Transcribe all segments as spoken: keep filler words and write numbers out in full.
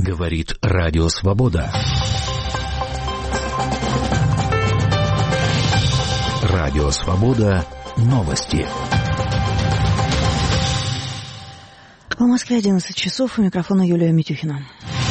Говорит Радио Свобода. Радио Свобода. Новости. В Москве одиннадцать часов. У микрофона Юлия Митюхина.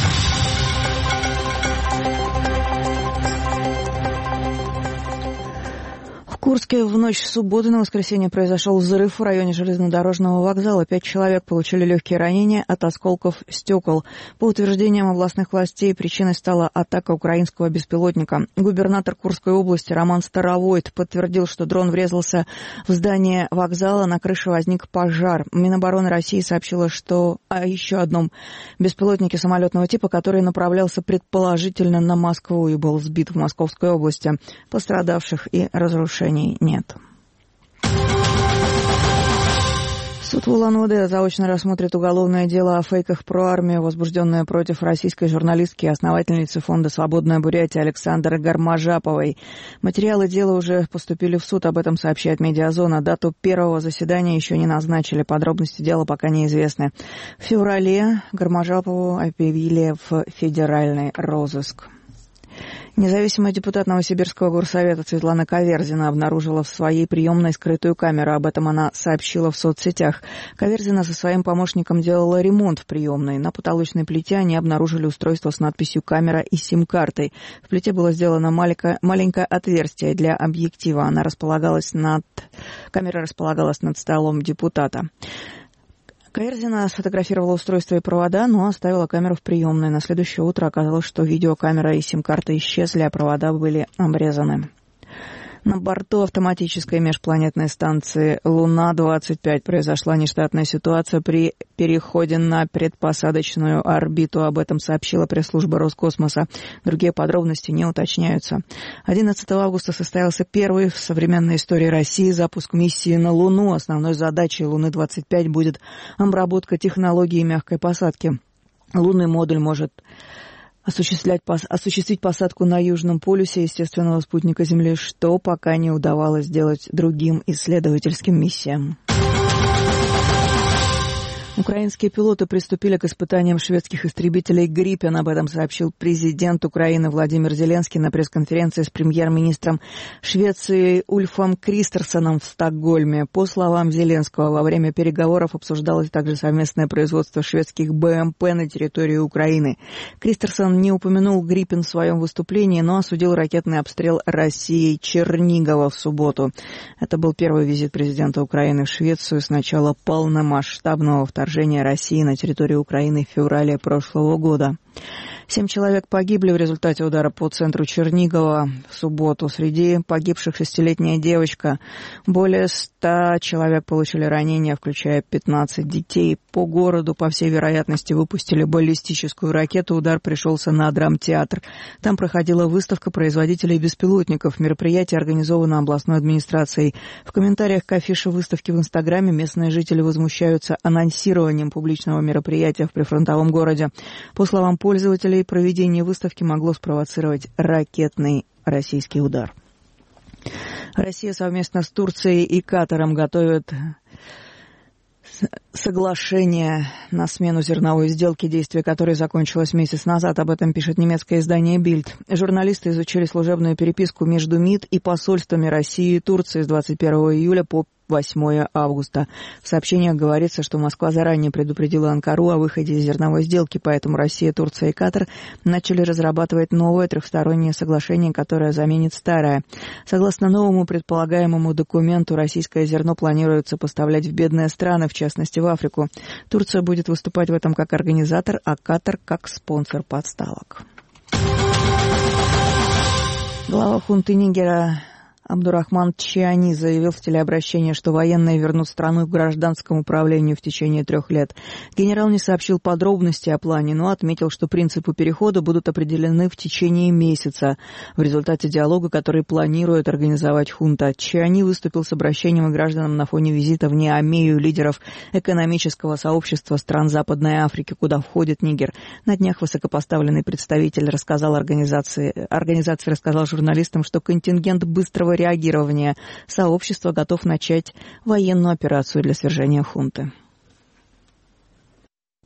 В Курске в ночь с субботы на воскресенье произошел взрыв в районе железнодорожного вокзала. Пять человек получили легкие ранения от осколков стекол. По утверждениям областных властей, причиной стала атака украинского беспилотника. Губернатор Курской области Роман Старовойт подтвердил, что дрон врезался в здание вокзала, на крыше возник пожар. Минобороны России сообщила, что о еще одном беспилотнике самолетного типа, который направлялся предположительно на Москву и был сбит в Московской области. Пострадавших и разрушений нет. Суд в Улан-Удэ заочно рассмотрит уголовное дело о фейках про армию, возбужденное против российской журналистки и основательницы фонда «Свободная Бурятия» Александры Гармажаповой. Материалы дела уже поступили в суд, об этом сообщает «Медиазона». Дату первого заседания еще не назначили, подробности дела пока неизвестны. В феврале Гармажапову объявили в федеральный розыск. Независимый депутат Новосибирского горсовета Светлана Каверзина обнаружила в своей приемной скрытую камеру. Об этом она сообщила в соцсетях. Каверзина со своим помощником делала ремонт в приемной. На потолочной плите они обнаружили устройство с надписью «Камера» и сим-картой. В плите было сделано маленькое, маленькое отверстие для объектива. Она располагалась над... Камера располагалась над столом депутата. Каверзина сфотографировала устройство и провода, но оставила камеру в приемной. На следующее утро оказалось, что видеокамера и сим-карта исчезли, а провода были обрезаны. На борту автоматической межпланетной станции «Луна-двадцать пять» произошла нештатная ситуация при переходе на предпосадочную орбиту. Об этом сообщила пресс-служба Роскосмоса. Другие подробности не уточняются. одиннадцатого августа состоялся первый в современной истории России запуск миссии на Луну. Основной задачей «Луны-двадцать пять» будет обработка технологии мягкой посадки. Лунный модуль может Осуществлять, осуществить посадку на Южном полюсе естественного спутника Земли, что пока не удавалось сделать другим исследовательским миссиям. Украинские пилоты приступили к испытаниям шведских истребителей «Гриппен». Об этом сообщил президент Украины Владимир Зеленский на пресс-конференции с премьер-министром Швеции Ульфом Кристерсоном в Стокгольме. По словам Зеленского, во время переговоров обсуждалось также совместное производство шведских БМП на территории Украины. Кристерсон не упомянул «Гриппен» в своем выступлении, но осудил ракетный обстрел Россией Чернигова в субботу. Это был первый визит президента Украины в Швецию с начала полномасштабного вторжения России на территорию Украины в феврале прошлого года. Семь человек погибли в результате удара по центру Чернигова в субботу. Среди погибших шестилетняя девочка. Более ста человек получили ранения, включая пятнадцать детей. По городу, по всей вероятности, выпустили баллистическую ракету. Удар пришелся на драмтеатр. Там проходила выставка производителей беспилотников. Мероприятие организовано областной администрацией. В комментариях к афише выставки в Инстаграме местные жители возмущаются анонсированием публичного мероприятия в прифронтовом городе. По словам пользователей, проведение выставки могло спровоцировать ракетный российский удар. Россия совместно с Турцией и Катаром готовит соглашение на смену зерновой сделки, действие которой закончилось месяц назад. Об этом пишет немецкое издание «Бильд». Журналисты изучили служебную переписку между МИД и посольствами России и Турции с двадцать первого июля по восьмого августа. В сообщениях говорится, что Москва заранее предупредила Анкару о выходе из зерновой сделки, поэтому Россия, Турция и Катар начали разрабатывать новое трехстороннее соглашение, которое заменит старое. Согласно новому предполагаемому документу, российское зерно планируется поставлять в бедные страны, в частности в Африку. Турция будет выступать в этом как организатор, а Катар как спонсор подставок. Глава хунты Нигера Абдурахман Чиани заявил в телеобращении, что военные вернут страну к гражданскому управлению в течение трех лет. Генерал не сообщил подробностей о плане, но отметил, что принципы перехода будут определены в течение месяца в результате диалога, который планирует организовать хунта. Чиани выступил с обращением к гражданам на фоне визита в Ниамею лидеров экономического сообщества стран Западной Африки, куда входит Нигер. На днях высокопоставленный представитель рассказал организации, организации рассказал журналистам, что контингент быстрого реагирования сообщества готов начать военную операцию для свержения хунты.